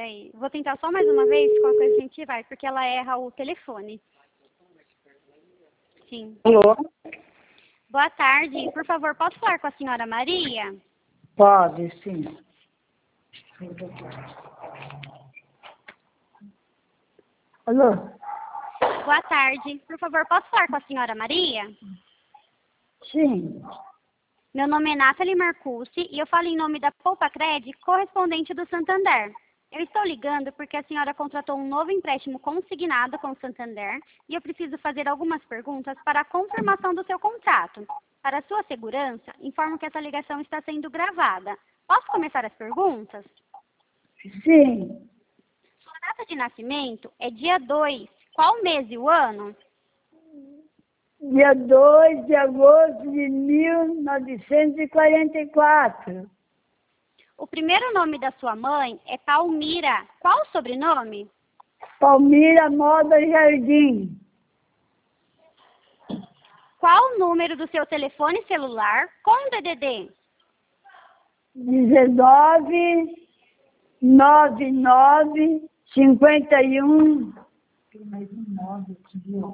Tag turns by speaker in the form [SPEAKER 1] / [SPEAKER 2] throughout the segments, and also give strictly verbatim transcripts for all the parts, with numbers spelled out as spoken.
[SPEAKER 1] peraí. Vou tentar só mais uma vez, qualquer coisa a gente vai, porque ela erra o telefone. Sim.
[SPEAKER 2] Alô?
[SPEAKER 1] Boa tarde. Por favor, posso falar com a senhora Maria?
[SPEAKER 2] Pode, sim. Alô?
[SPEAKER 1] Boa tarde. Por favor, posso falar com a senhora Maria?
[SPEAKER 2] Sim.
[SPEAKER 1] Meu nome é Nathalie Marcucci e eu falo em nome da Poupa Cred, correspondente do Santander. Eu estou ligando porque a senhora contratou um novo empréstimo consignado com o Santander e eu preciso fazer algumas perguntas para a confirmação do seu contrato. Para sua segurança, informo que essa ligação está sendo gravada. Posso começar as perguntas?
[SPEAKER 2] Sim.
[SPEAKER 1] Sua data de nascimento é dia dois. Qual mês e o ano?
[SPEAKER 2] Dia dois de agosto de mil novecentos e quarenta e quatro.
[SPEAKER 1] O primeiro nome da sua mãe é Palmira. Qual o sobrenome?
[SPEAKER 2] Palmira Moda Jardim.
[SPEAKER 1] Qual o número do seu telefone celular com D D D?
[SPEAKER 2] dezenove, noventa e nove, cinquenta e um. Tem mais um nove aqui, viu?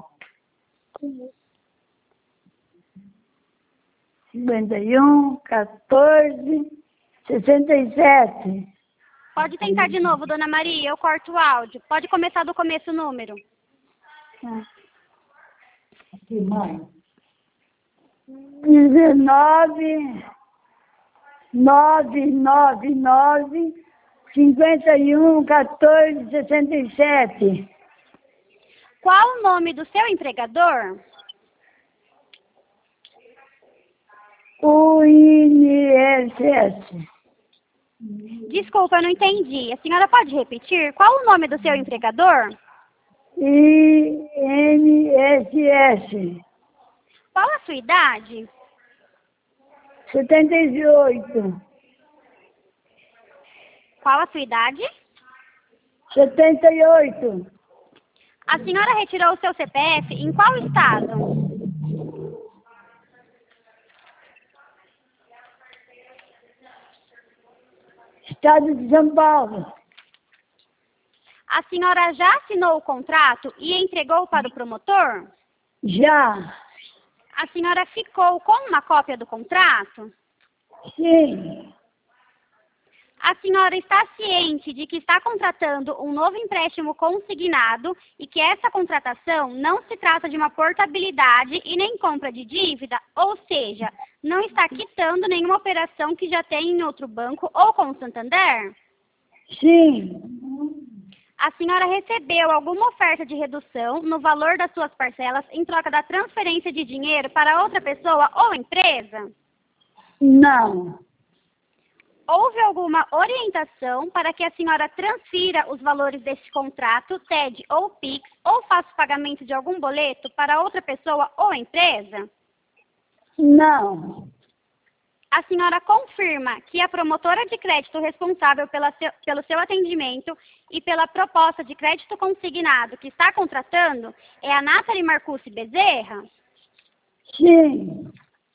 [SPEAKER 2] cinquenta e um, quatorze, sessenta e sete.
[SPEAKER 1] Pode tentar de novo, dona Maria, eu corto o áudio. Pode começar do começo o número.
[SPEAKER 2] Aqui, mãe. dezenove, novecentos e noventa e nove, cinquenta e um, quatorze, sessenta e sete.
[SPEAKER 1] Qual o nome do seu empregador?
[SPEAKER 2] O I N S S.
[SPEAKER 1] Desculpa, eu não entendi. A senhora pode repetir? Qual o nome do seu empregador?
[SPEAKER 2] I N S S.
[SPEAKER 1] Qual a sua idade?
[SPEAKER 2] setenta e oito.
[SPEAKER 1] Qual a sua idade?
[SPEAKER 2] setenta e oito.
[SPEAKER 1] A senhora retirou o seu C P F em qual estado?
[SPEAKER 2] Estado de São Paulo.
[SPEAKER 1] A senhora já assinou o contrato e entregou para o promotor?
[SPEAKER 2] Já.
[SPEAKER 1] A senhora ficou com uma cópia do contrato?
[SPEAKER 2] Sim.
[SPEAKER 1] A senhora está ciente de que está contratando um novo empréstimo consignado e que essa contratação não se trata de uma portabilidade e nem compra de dívida, ou seja, não está quitando nenhuma operação que já tem em outro banco ou com o Santander?
[SPEAKER 2] Sim.
[SPEAKER 1] A senhora recebeu alguma oferta de redução no valor das suas parcelas em troca da transferência de dinheiro para outra pessoa ou empresa?
[SPEAKER 2] Não.
[SPEAKER 1] Houve alguma orientação para que a senhora transfira os valores deste contrato, T E D ou Pix, ou faça o pagamento de algum boleto para outra pessoa ou empresa?
[SPEAKER 2] Não.
[SPEAKER 1] A senhora confirma que a promotora de crédito responsável pela seu, pelo seu atendimento e pela proposta de crédito consignado que está contratando é a Nathalie Marcucci Bezerra?
[SPEAKER 2] Sim.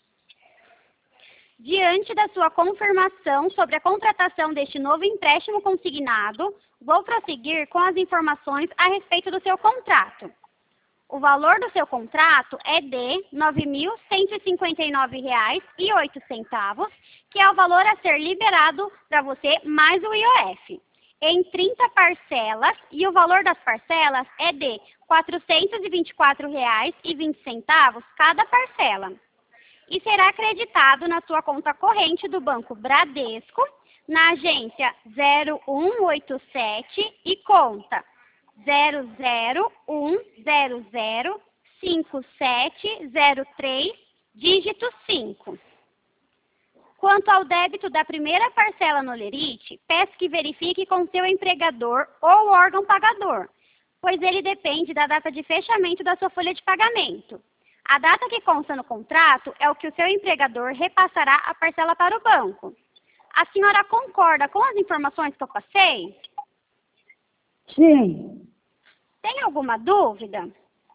[SPEAKER 1] Diante da sua confirmação sobre a contratação deste novo empréstimo consignado, vou prosseguir com as informações a respeito do seu contrato. O valor do seu contrato é de nove mil cento e cinquenta e nove reais e oito centavos, que é o valor a ser liberado para você mais o I O F, em trinta parcelas, e o valor das parcelas é de quatrocentos e vinte e quatro reais e vinte centavos cada parcela. E será acreditado na sua conta corrente do Banco Bradesco, na agência zero um oito sete e conta zero zero um zero zero cinco sete zero três, dígito cinco. Quanto ao débito da primeira parcela no Lerite, peço que verifique com seu empregador ou órgão pagador, pois ele depende da data de fechamento da sua folha de pagamento. A data que consta no contrato é o que o seu empregador repassará a parcela para o banco. A senhora concorda com as informações que eu passei?
[SPEAKER 2] Sim.
[SPEAKER 1] Tem alguma dúvida?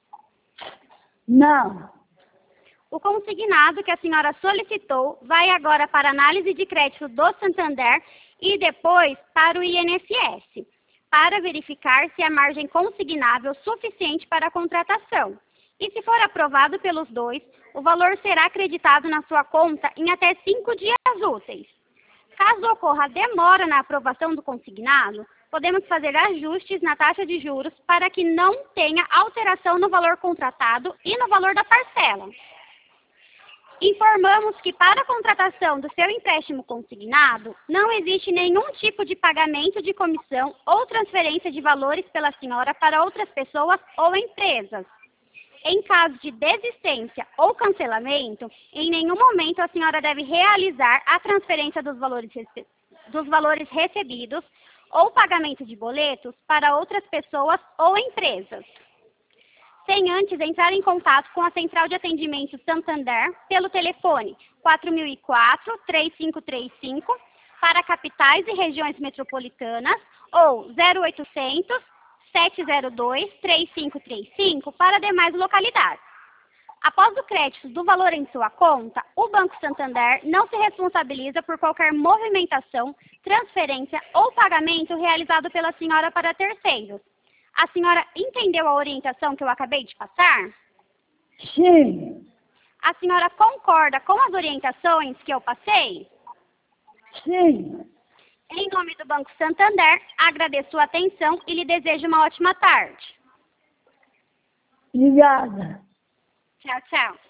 [SPEAKER 2] Não.
[SPEAKER 1] O consignado que a senhora solicitou vai agora para a análise de crédito do Santander e depois para o I N S S. para verificar se a margem consignável suficiente para a contratação. E se for aprovado pelos dois, o valor será acreditado na sua conta em até cinco dias úteis. Caso ocorra demora na aprovação do consignado, podemos fazer ajustes na taxa de juros para que não tenha alteração no valor contratado e no valor da parcela. Informamos que para a contratação do seu empréstimo consignado, não existe nenhum tipo de pagamento de comissão ou transferência de valores pela senhora para outras pessoas ou empresas. Em caso de desistência ou cancelamento, em nenhum momento a senhora deve realizar a transferência dos valores, dos valores recebidos ou pagamento de boletos para outras pessoas ou empresas, sem antes entrar em contato com a Central de Atendimento Santander pelo telefone quatro mil e quatro, três cinco três cinco para capitais e regiões metropolitanas ou zero oitocentos, sete zero dois, três cinco três cinco para demais localidades. Após o crédito do valor em sua conta, o Banco Santander não se responsabiliza por qualquer movimentação, transferência ou pagamento realizado pela senhora para terceiros. A senhora entendeu a orientação que eu acabei de passar?
[SPEAKER 2] Sim.
[SPEAKER 1] A senhora concorda com as orientações que eu passei?
[SPEAKER 2] Sim.
[SPEAKER 1] Em nome do Banco Santander, agradeço sua atenção e lhe desejo uma ótima tarde.
[SPEAKER 2] Obrigada.
[SPEAKER 1] Tchau, tchau.